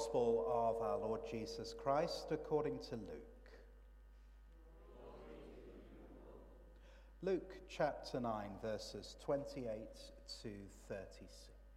Gospel of our Lord Jesus Christ according to Luke. Luke chapter 9, verses 28 to 36.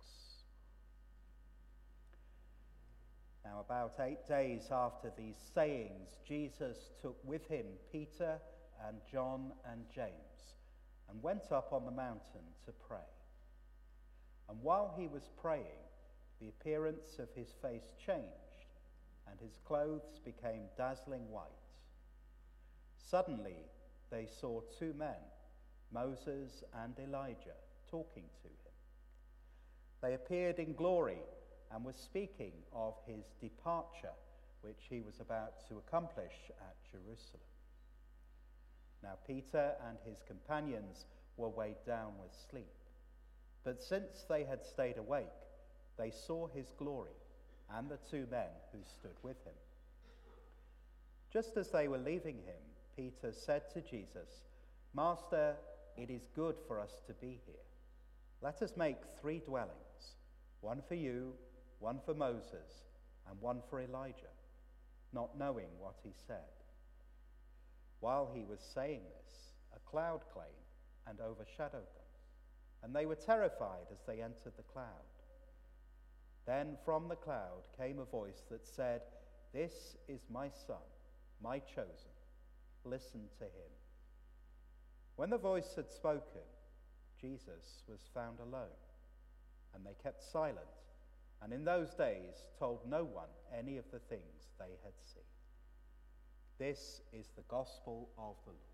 Now about 8 days after these sayings, Jesus took with him Peter and John and James and went up on the mountain to pray. And while he was praying, the appearance of his face changed, and his clothes became dazzling white. Suddenly they saw two men, Moses and Elijah, talking to him. They appeared in glory and were speaking of his departure, which he was about to accomplish at Jerusalem. Now Peter and his companions were weighed down with sleep, but since they had stayed awake, they saw his glory and the two men who stood with him. Just as they were leaving him, Peter said to Jesus, "Master, it is good for us to be here. Let us make 3 dwellings, one for you, one for Moses, and one for Elijah," not knowing what he said. While he was saying this, a cloud came and overshadowed them, and they were terrified as they entered the cloud. Then from the cloud came a voice that said, "This is my son, my chosen. Listen to him." When the voice had spoken, Jesus was found alone, and they kept silent, and in those days told no one any of the things they had seen. This is the gospel of the Lord.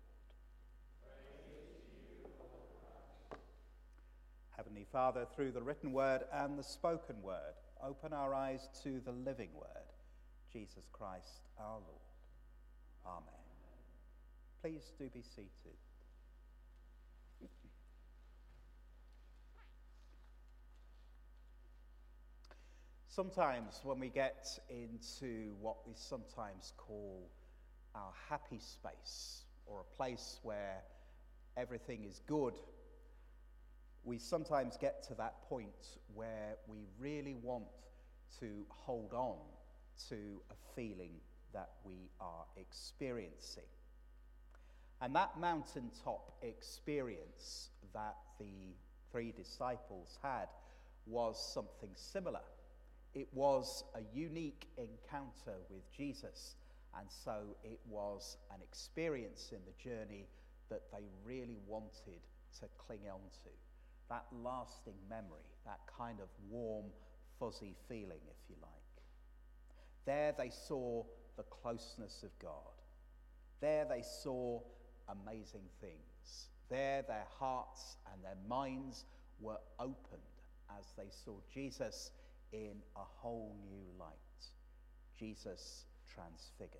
Heavenly Father, through the written word and the spoken word, open our eyes to the living word, Jesus Christ our Lord. Amen. Please do be seated. Sometimes when we get into what we sometimes call our happy space, or a place where everything is good, we sometimes get to that point where we really want to hold on to a feeling that we are experiencing. And that mountaintop experience that the 3 disciples had was something similar. It was a unique encounter with Jesus, and so it was an experience in the journey that they really wanted to cling on to. That lasting memory, that kind of warm, fuzzy feeling, if you like. There they saw the closeness of God. There they saw amazing things. There their hearts and their minds were opened as they saw Jesus in a whole new light. Jesus transfigured.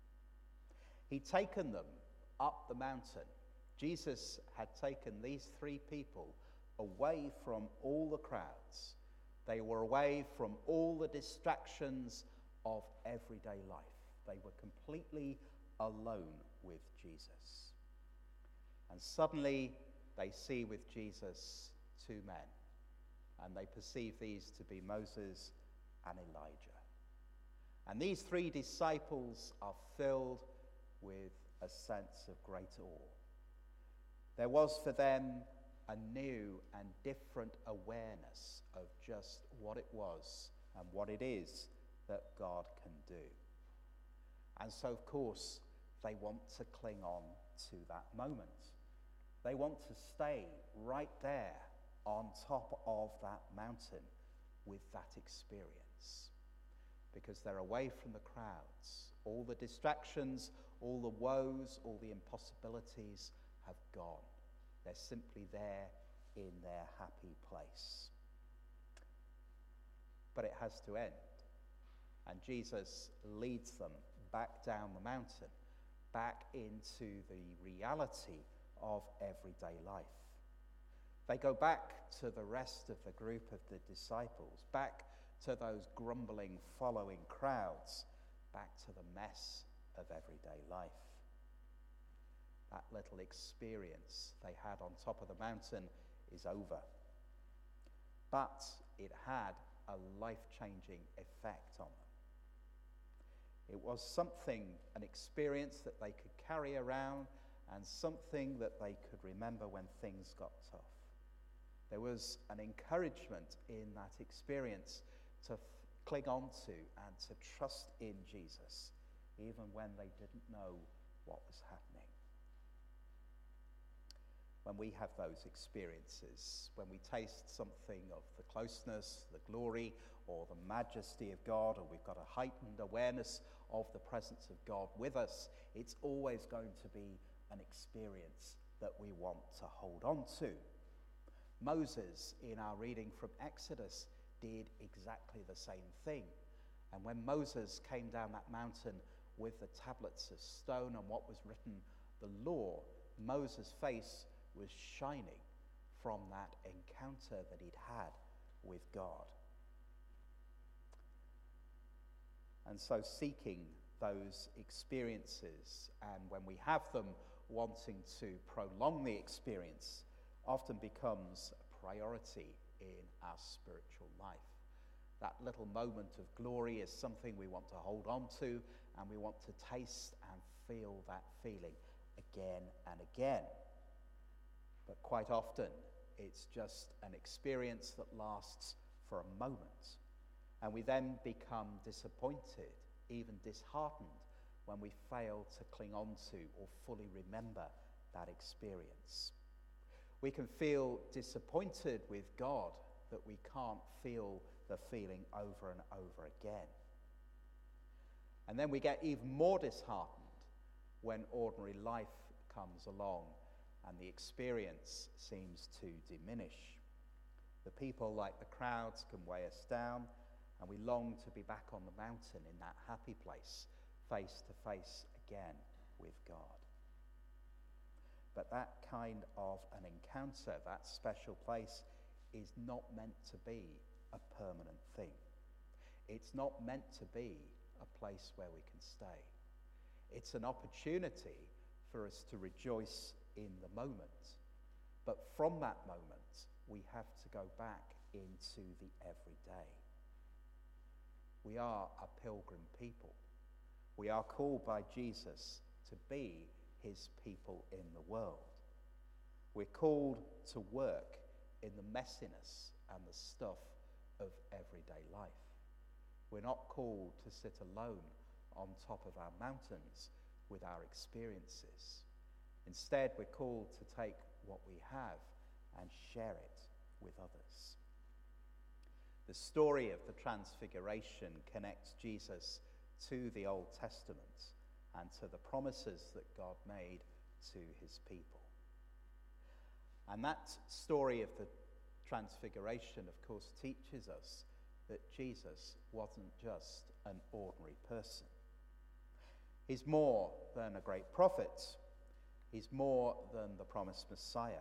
He'd taken them up the mountain. Jesus had taken these 3 people away from all the crowds. They were away from all the distractions of everyday life. They were completely alone with Jesus. And suddenly they see with Jesus 2 men, and they perceive these to be Moses and Elijah. And these 3 disciples are filled with a sense of great awe. There was for them a new and different awareness of just what it was and what it is that God can do. And so, of course, they want to cling on to that moment. They want to stay right there on top of that mountain with that experience, because they're away from the crowds. All the distractions, all the woes, all the impossibilities have gone. They're simply there in their happy place. But it has to end. And Jesus leads them back down the mountain, back into the reality of everyday life. They go back to the rest of the group of the disciples, back to those grumbling, following crowds, back to the mess of everyday life. That little experience they had on top of the mountain is over. But it had a life-changing effect on them. It was something, an experience that they could carry around and something that they could remember when things got tough. There was an encouragement in that experience to cling on to and to trust in Jesus, even when they didn't know what was happening. When we have those experiences, when we taste something of the closeness, the glory, or the majesty of God, or we've got a heightened awareness of the presence of God with us, it's always going to be an experience that we want to hold on to. Moses, in our reading from Exodus, did exactly the same thing. And when Moses came down that mountain with the tablets of stone and what was written, the law, Moses' face was shining from that encounter that he'd had with God. And so seeking those experiences, and when we have them, wanting to prolong the experience, often becomes a priority in our spiritual life. That little moment of glory is something we want to hold on to, and we want to taste and feel that feeling again and again. But quite often, it's just an experience that lasts for a moment. And we then become disappointed, even disheartened, when we fail to cling on to or fully remember that experience. We can feel disappointed with God that we can't feel the feeling over and over again. And then we get even more disheartened when ordinary life comes along and the experience seems to diminish. The people, like the crowds, can weigh us down, and we long to be back on the mountain in that happy place, face to face again with God. But that kind of an encounter, that special place, is not meant to be a permanent thing. It's not meant to be a place where we can stay. It's an opportunity for us to rejoice in the moment. But from that moment, we have to go back into the everyday. We are a pilgrim people. We are called by Jesus to be his people in the world. We're called to work in the messiness and the stuff of everyday life. We're not called to sit alone on top of our mountains with our experiences. Instead, we're called to take what we have and share it with others. The story of the Transfiguration connects Jesus to the Old Testament and to the promises that God made to his people. And that story of the Transfiguration, of course, teaches us that Jesus wasn't just an ordinary person. He's more than a great prophet. He's more than the promised Messiah.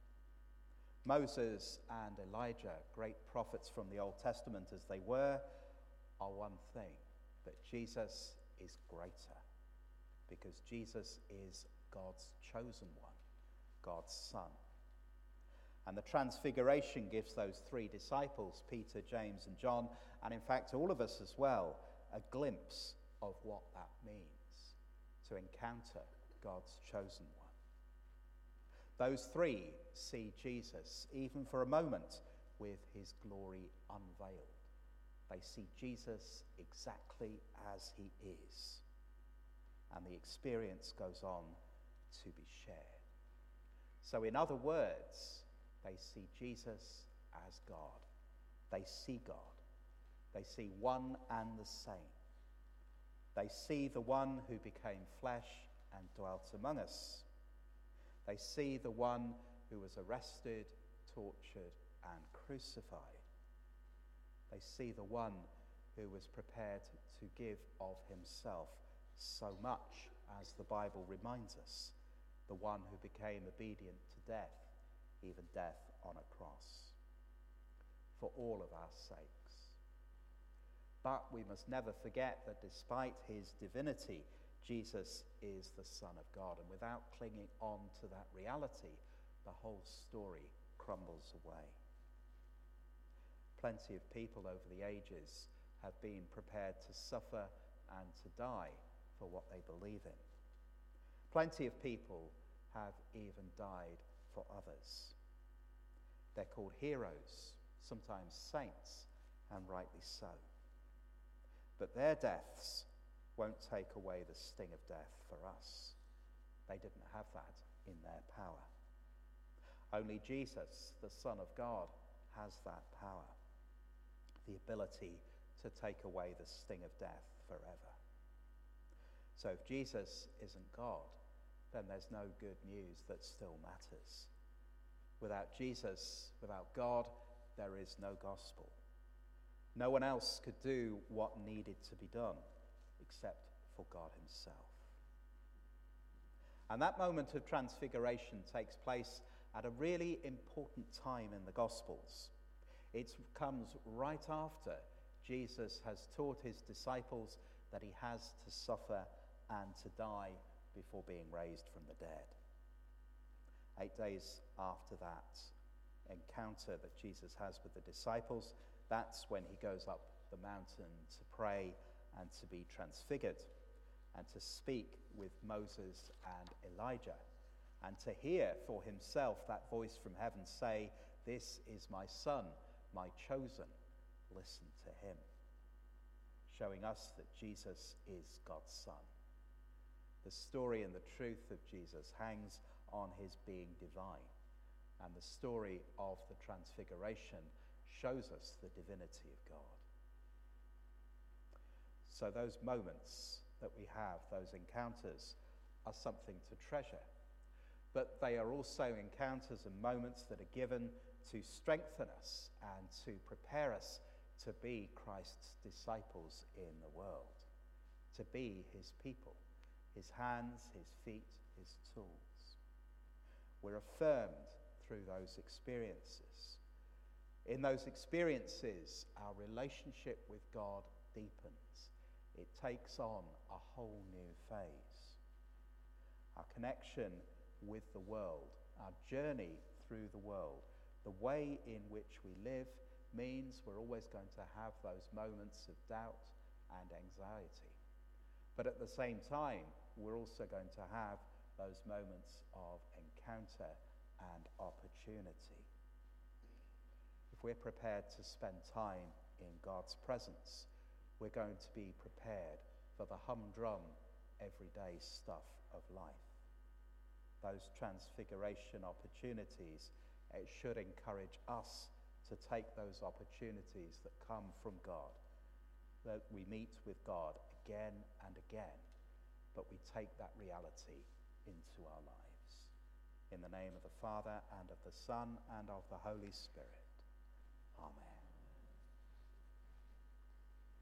Moses and Elijah, great prophets from the Old Testament as they were, are one thing, but Jesus is greater, because Jesus is God's chosen one, God's Son. And the Transfiguration gives those three disciples, Peter, James, and John, and in fact all of us as well, a glimpse of what that means to encounter God's chosen one. Those three see Jesus, even for a moment, with his glory unveiled. They see Jesus exactly as he is. And the experience goes on to be shared. So in other words, they see Jesus as God. They see God. They see one and the same. They see the one who became flesh and dwelt among us. They see the one who was arrested, tortured, and crucified. They see the one who was prepared to give of himself so much, as the Bible reminds us, the one who became obedient to death, even death on a cross, for all of our sakes. But we must never forget that despite his divinity, Jesus is the Son of God, and without clinging on to that reality, the whole story crumbles away. Plenty of people over the ages have been prepared to suffer and to die for what they believe in. Plenty of people have even died for others. They're called heroes, sometimes saints, and rightly so. But their deaths won't take away the sting of death for us. They didn't have that in their power. Only Jesus, the Son of God, has that power, the ability to take away the sting of death forever. So if Jesus isn't God, then there's no good news that still matters. Without Jesus, without God, there is no gospel. No one else could do what needed to be done except for God himself. And that moment of transfiguration takes place at a really important time in the Gospels. It comes right after Jesus has taught his disciples that he has to suffer and to die before being raised from the dead. 8 days after that encounter that Jesus has with the disciples, that's when he goes up the mountain to pray and to be transfigured and to speak with Moses and Elijah and to hear for himself that voice from heaven say, "This is my son, my chosen, listen to him," showing us that Jesus is God's son. The story and the truth of Jesus hangs on his being divine, and the story of the transfiguration shows us the divinity of God. So those moments that we have, those encounters, are something to treasure. But they are also encounters and moments that are given to strengthen us and to prepare us to be Christ's disciples in the world, to be his people, his hands, his feet, his tools. We're affirmed through those experiences. In those experiences, our relationship with God deepens. It takes on a whole new phase. Our connection with the world, our journey through the world, the way in which we live means we're always going to have those moments of doubt and anxiety. But at the same time, we're also going to have those moments of encounter and opportunity. If we're prepared to spend time in God's presence, we're going to be prepared for the humdrum, everyday stuff of life. Those transfiguration opportunities, it should encourage us to take those opportunities that come from God, that we meet with God again and again, but we take that reality into our lives. In the name of the Father, and of the Son, and of the Holy Spirit.